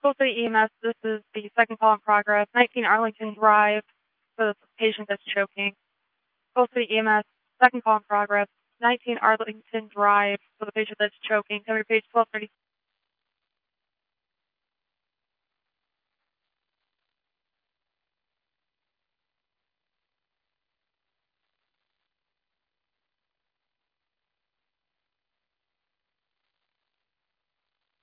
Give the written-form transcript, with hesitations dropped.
Coal City EMS, this is the second call in progress. 19 Arlington Drive for the patient that's choking. Coal City EMS, second call in progress. 19 Arlington Drive for the patient that's choking. Cover page 1230.